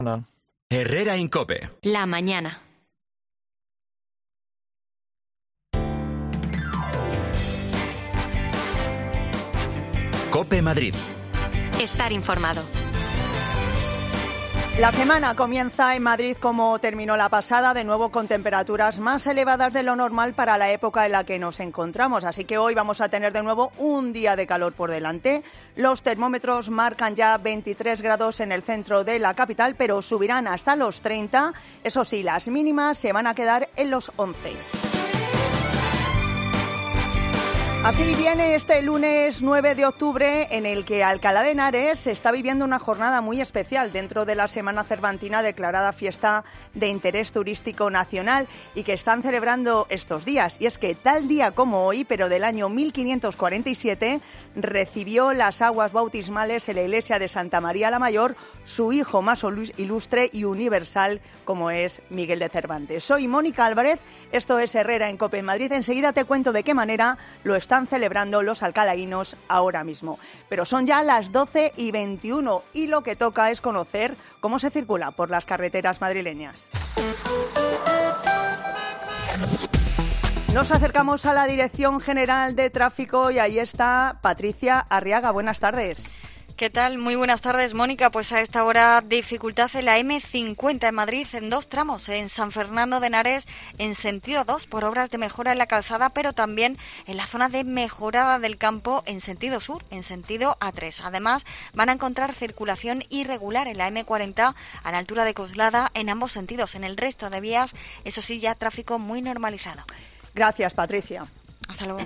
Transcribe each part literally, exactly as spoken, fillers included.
Herrera Incope. La mañana. Cope Madrid. Estar informado. La semana comienza en Madrid como terminó la pasada, de nuevo con temperaturas más elevadas de lo normal para la época en la que nos encontramos. Así que hoy vamos a tener de nuevo un día de calor por delante. Los termómetros marcan ya veintitrés grados en el centro de la capital, pero subirán hasta los treinta. Eso sí, las mínimas se van a quedar en los once. Así viene este lunes nueve de octubre, en el que Alcalá de Henares se está viviendo una jornada muy especial dentro de la Semana Cervantina, declarada fiesta de interés turístico nacional, y que están celebrando estos días. Y es que tal día como hoy, pero del año mil quinientos cuarenta y siete, recibió las aguas bautismales en la iglesia de Santa María la Mayor su hijo más ilustre y universal, como es Miguel de Cervantes. Soy Mónica Álvarez, esto es Herrera en Cope Madrid. Enseguida te cuento de qué manera lo está están celebrando los alcalaínos ahora mismo. Pero son ya las doce y veintiuno y lo que toca es conocer cómo se circula por las carreteras madrileñas. Nos acercamos a la Dirección General de Tráfico y ahí está Patricia Arriaga. Buenas tardes. ¿Qué tal? Muy buenas tardes, Mónica. Pues a esta hora dificultad en la eme cincuenta en Madrid en dos tramos, en San Fernando de Henares en sentido dos por obras de mejora en la calzada, pero también en la zona de Mejorada del Campo en sentido sur, en sentido a tres. Además, van a encontrar circulación irregular en la eme cuarenta a la altura de Coslada en ambos sentidos. En el resto de vías, eso sí, ya tráfico muy normalizado. Gracias, Patricia. Hasta luego.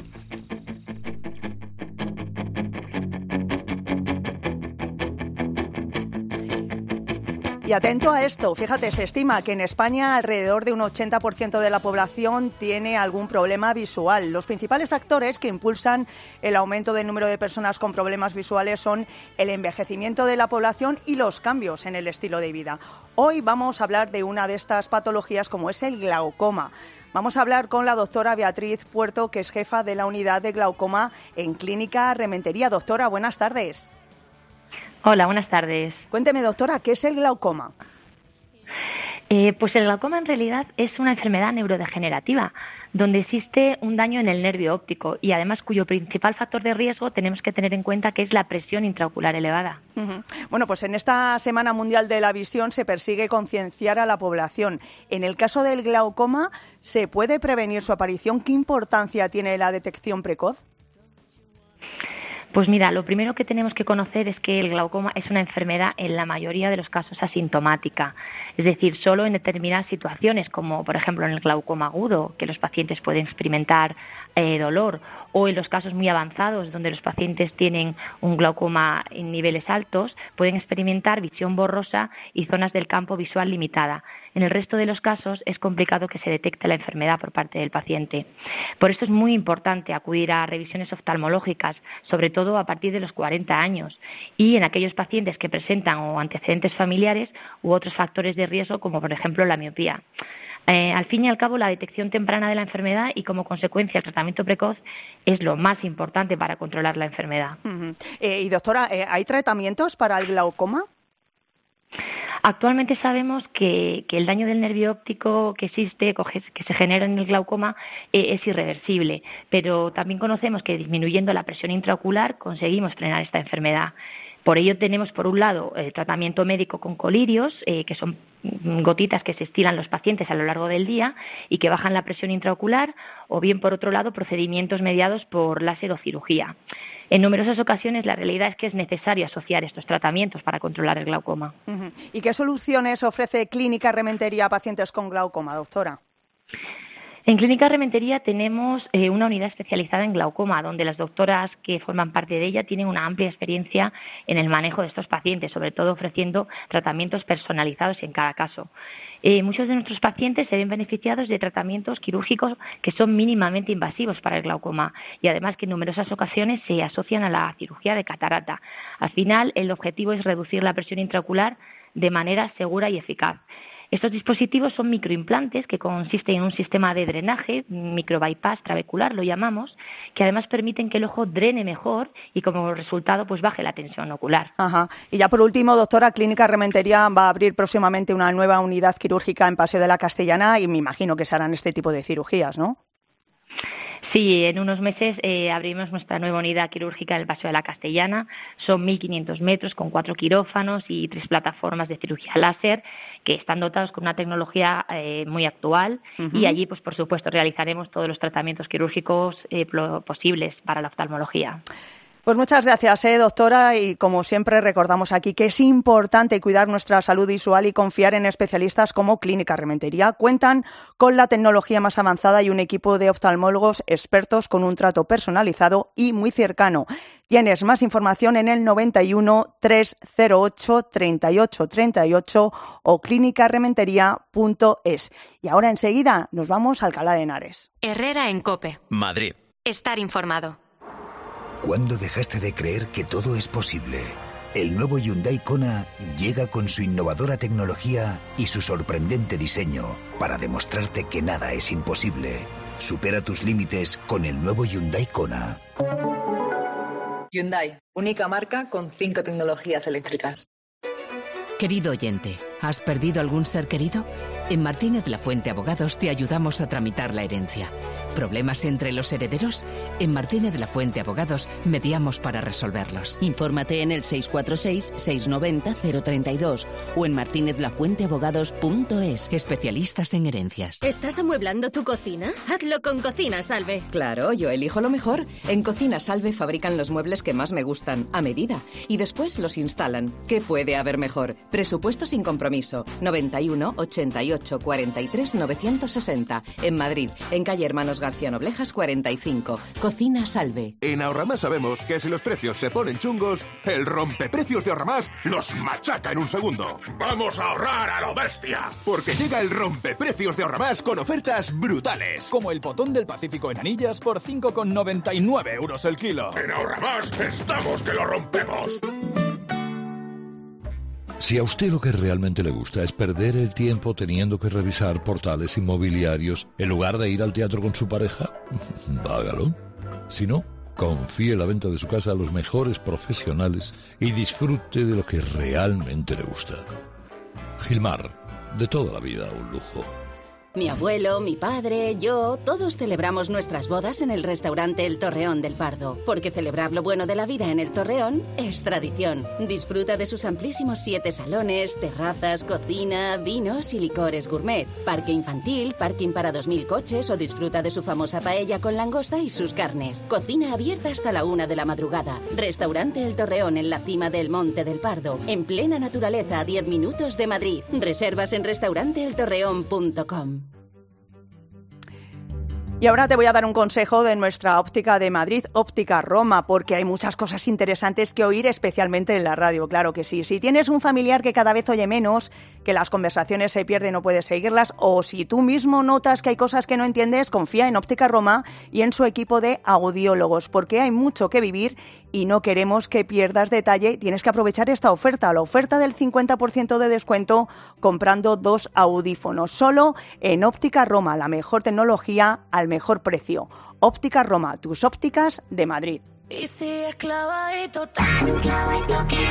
Y atento a esto, fíjate, se estima que en España alrededor de un ochenta por ciento de la población tiene algún problema visual. Los principales factores que impulsan el aumento del número de personas con problemas visuales son el envejecimiento de la población y los cambios en el estilo de vida. Hoy vamos a hablar de una de estas patologías, como es el glaucoma. Vamos a hablar con la doctora Beatriz Puerto, que es jefa de la unidad de glaucoma en Clínica Rementería. Doctora, buenas tardes. Hola, buenas tardes. Cuénteme, doctora, ¿qué es el glaucoma? Eh, pues el glaucoma en realidad es una enfermedad neurodegenerativa donde existe un daño en el nervio óptico y además cuyo principal factor de riesgo tenemos que tener en cuenta que es la presión intraocular elevada. Uh-huh. Bueno, pues en esta Semana Mundial de la Visión se persigue concienciar a la población. En el caso del glaucoma, ¿se puede prevenir su aparición? ¿Qué importancia tiene la detección precoz? Pues mira, lo primero que tenemos que conocer es que el glaucoma es una enfermedad en la mayoría de los casos asintomática, es decir, solo en determinadas situaciones, como por ejemplo en el glaucoma agudo, que los pacientes pueden experimentar eh, dolor, o en los casos muy avanzados, donde los pacientes tienen un glaucoma en niveles altos, pueden experimentar visión borrosa y zonas del campo visual limitada. En el resto de los casos es complicado que se detecte la enfermedad por parte del paciente. Por esto es muy importante acudir a revisiones oftalmológicas, sobre todo a partir de los cuarenta años, y en aquellos pacientes que presentan o antecedentes familiares u otros factores de riesgo, como por ejemplo la miopía. Eh, al fin y al cabo, la detección temprana de la enfermedad y, como consecuencia, el tratamiento precoz es lo más importante para controlar la enfermedad. Uh-huh. Eh, y doctora, eh, ¿hay tratamientos para el glaucoma? Actualmente sabemos que, que el daño del nervio óptico que existe, que se genera en el glaucoma, eh, es irreversible, pero también conocemos que disminuyendo la presión intraocular conseguimos frenar esta enfermedad. Por ello tenemos, por un lado, el tratamiento médico con colirios, eh, que son gotitas que se estiran los pacientes a lo largo del día y que bajan la presión intraocular, o bien, por otro lado, procedimientos mediados por láser o cirugía. En numerosas ocasiones la realidad es que es necesario asociar estos tratamientos para controlar el glaucoma. Uh-huh. ¿Y qué soluciones ofrece Clínica Rementería a pacientes con glaucoma, doctora? En Clínica Rementería tenemos eh, una unidad especializada en glaucoma, donde las doctoras que forman parte de ella tienen una amplia experiencia en el manejo de estos pacientes, sobre todo ofreciendo tratamientos personalizados en cada caso. Eh, muchos de nuestros pacientes se ven beneficiados de tratamientos quirúrgicos que son mínimamente invasivos para el glaucoma y además que en numerosas ocasiones se asocian a la cirugía de catarata. Al final, el objetivo es reducir la presión intraocular de manera segura y eficaz. Estos dispositivos son microimplantes que consisten en un sistema de drenaje, microbypass trabecular lo llamamos, que además permiten que el ojo drene mejor y como resultado pues baje la tensión ocular. Ajá. Y ya por último, doctora, Clínica Rementería va a abrir próximamente una nueva unidad quirúrgica en Paseo de la Castellana y me imagino que se harán este tipo de cirugías, ¿no? Sí, en unos meses eh, abrimos nuestra nueva unidad quirúrgica en el Paseo de la Castellana. Son mil quinientos metros con cuatro quirófanos y tres plataformas de cirugía láser que están dotados con una tecnología eh, muy actual. Uh-huh. Y allí, pues por supuesto, realizaremos todos los tratamientos quirúrgicos eh, posibles para la oftalmología. Pues muchas gracias, eh, doctora, y como siempre recordamos aquí que es importante cuidar nuestra salud visual y confiar en especialistas como Clínica Rementería. Cuentan con la tecnología más avanzada y un equipo de oftalmólogos expertos con un trato personalizado y muy cercano. Tienes más información en el noventa y uno, trescientos ocho, treinta y ocho treinta y ocho o clínica rementería punto es. Y ahora enseguida nos vamos a Alcalá de Henares. Herrera en COPE. Madrid. Estar informado. ¿Cuándo dejaste de creer que todo es posible? El nuevo Hyundai Kona llega con su innovadora tecnología y su sorprendente diseño para demostrarte que nada es imposible. Supera tus límites con el nuevo Hyundai Kona. Hyundai, única marca con cinco tecnologías eléctricas. Querido oyente, ¿has perdido algún ser querido? En Martínez La Fuente Abogados te ayudamos a tramitar la herencia. ¿Problemas entre los herederos? En Martínez La Fuente Abogados mediamos para resolverlos. Infórmate en el seis cuatro seis, seis nueve cero, cero tres dos o en martínez la fuente abogados punto es. Especialistas en herencias. ¿Estás amueblando tu cocina? Hazlo con Cocina Salve. Claro, yo elijo lo mejor. En Cocina Salve fabrican los muebles que más me gustan, a medida, y después los instalan. ¿Qué puede haber mejor? Presupuesto sin compromiso. noventa y uno, ochenta y ocho, cuarenta y tres, novecientos sesenta. En Madrid, en calle Hermanos García Noblejas cuarenta y cinco. Cocina Salve. En Ahorramás sabemos que si los precios se ponen chungos, el rompeprecios de Ahorramás los machaca en un segundo. ¡Vamos a ahorrar a lo bestia! Porque llega el rompeprecios de Ahorramás con ofertas brutales. Como el potón del Pacífico en anillas por cinco con noventa y nueve euros el kilo. En Ahorramás estamos que lo rompemos. Si a usted lo que realmente le gusta es perder el tiempo teniendo que revisar portales inmobiliarios en lugar de ir al teatro con su pareja, hágalo. Si no, confíe la venta de su casa a los mejores profesionales y disfrute de lo que realmente le gusta. Gilmar, de toda la vida un lujo. Mi abuelo, mi padre, yo, todos celebramos nuestras bodas en el restaurante El Torreón del Pardo, porque celebrar lo bueno de la vida en El Torreón es tradición. Disfruta de sus amplísimos siete salones, terrazas, cocina, vinos y licores gourmet, parque infantil, parking para dos mil coches o disfruta de su famosa paella con langosta y sus carnes. Cocina abierta hasta la una de la madrugada. Restaurante El Torreón en la cima del Monte del Pardo, en plena naturaleza a diez minutos de Madrid. Reservas en restaurante el torreón punto com. Y ahora te voy a dar un consejo de nuestra óptica de Madrid, Óptica Roma, porque hay muchas cosas interesantes que oír, especialmente en la radio, claro que sí. Si tienes un familiar que cada vez oye menos, que las conversaciones se pierden y no puedes seguirlas, o si tú mismo notas que hay cosas que no entiendes, confía en Óptica Roma y en su equipo de audiólogos, porque hay mucho que vivir y no queremos que pierdas detalle. Tienes que aprovechar esta oferta, la oferta del cincuenta por ciento de descuento comprando dos audífonos, solo en Óptica Roma, la mejor tecnología al mejor precio. Óptica Roma, tus ópticas de Madrid. Y si es clavadito, tan clavadito que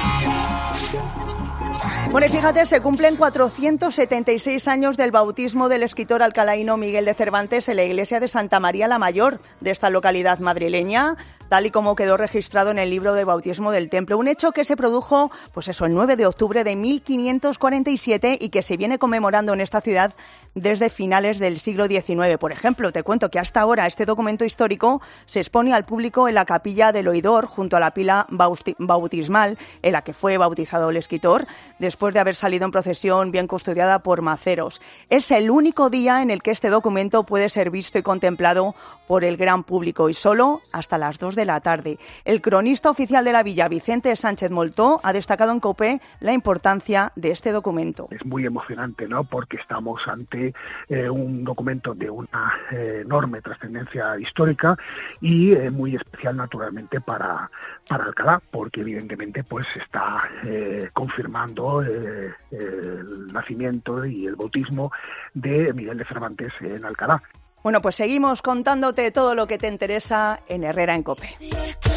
Bueno, y fíjate, se cumplen cuatrocientos setenta y seis años del bautismo del escritor alcalaíno Miguel de Cervantes en la iglesia de Santa María la Mayor de esta localidad madrileña, tal y como quedó registrado en el libro de bautismo del templo. Un hecho que se produjo, pues eso, el nueve de octubre de mil quinientos cuarenta y siete y que se viene conmemorando en esta ciudad desde finales del siglo diecinueve. Por ejemplo, te cuento que hasta ahora este documento histórico se expone al público en la capilla del Oidor, junto a la pila bautismal en la que fue bautizado el escritor, después de haber salido en procesión bien custodiada por maceros. Es el único día en el que este documento puede ser visto y contemplado por el gran público, y solo hasta las dos de la tarde. El cronista oficial de la villa, Vicente Sánchez Moltó, ha destacado en COPE la importancia de este documento. Es muy emocionante, ¿no?, porque estamos ante eh, un documento de una eh, enorme trascendencia histórica y eh, muy especial, naturalmente, para, para Alcalá, porque evidentemente pues está eh, confirmando eh, el nacimiento y el bautismo de Miguel de Cervantes en Alcalá. Bueno, pues seguimos contándote todo lo que te interesa en Herrera en COPE.